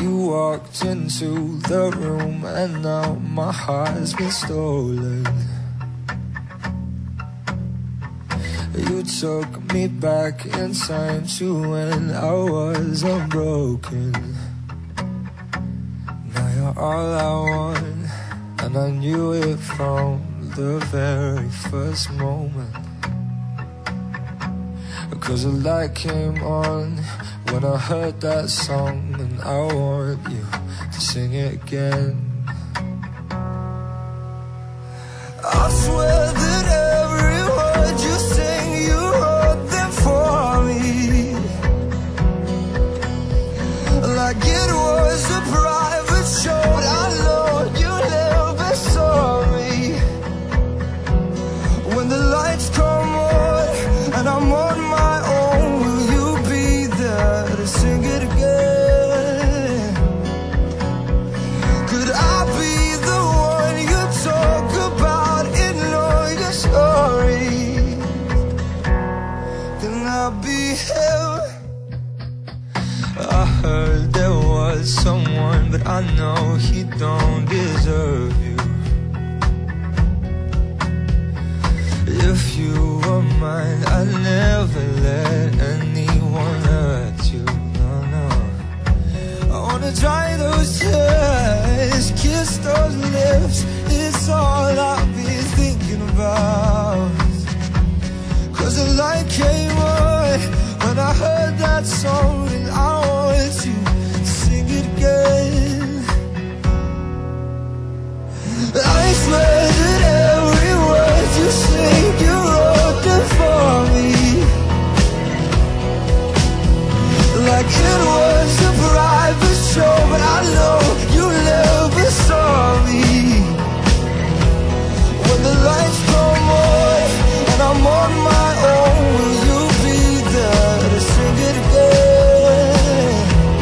You walked into the room and now my heart's been stolen. You took me back in time to when I was unbroken. Now you're all I want, and I knew it from the very first moment. 'Cause the light came on when I heard that song, and I want you to sing it again. I swear that every word you sing, you wrote them for me, like it was a private show. But I know you never saw me. When the lights come on and I'm on my own, will you be there to sing it again? Could I be the one you talk about in all your stories? Can I be him? I heard there was someone, but I know he don't deserve you. If you were mine, I'd never let anyone hurt you. No, no. I wanna dry those tears, kiss those lips. It's all I've been thinking about. 'Cause the light came on when I heard that song, and I want you to sing it again. I swear that every word you sing, you wrote it for me, like it was a private show. But I know you never saw me. When the lights come on and I'm on my own, will you be there to sing it again?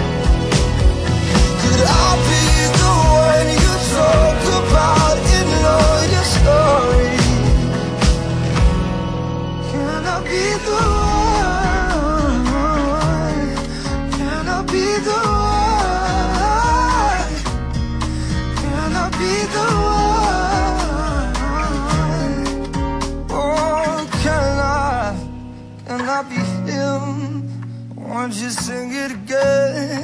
Could I be the one you talk about in all your stories? Can I be the one? Can I be the one? Can I be the one? Oh, can I be him? Won't you sing it again?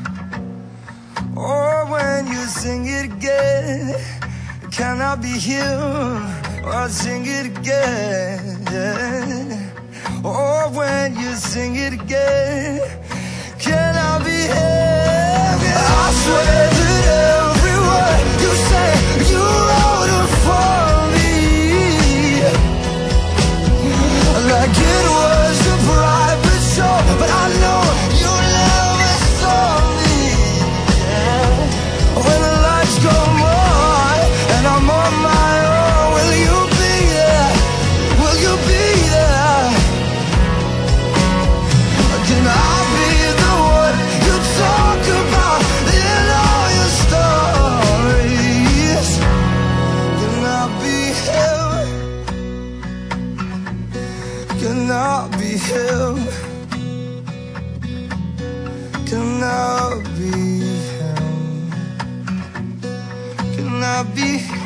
Oh, when you sing it again, can I be him? Oh, sing it again. Oh, when you sing it again, can I be him? I swear that every word you say, you wrote it for me, like it was a private show. But I know you never saw me. When the lights come on and I'm on my own, will you be there? Will you be there? Can I be the one you talk about in all your stories? Can I be him? Can I be him? Can I be him? Can I be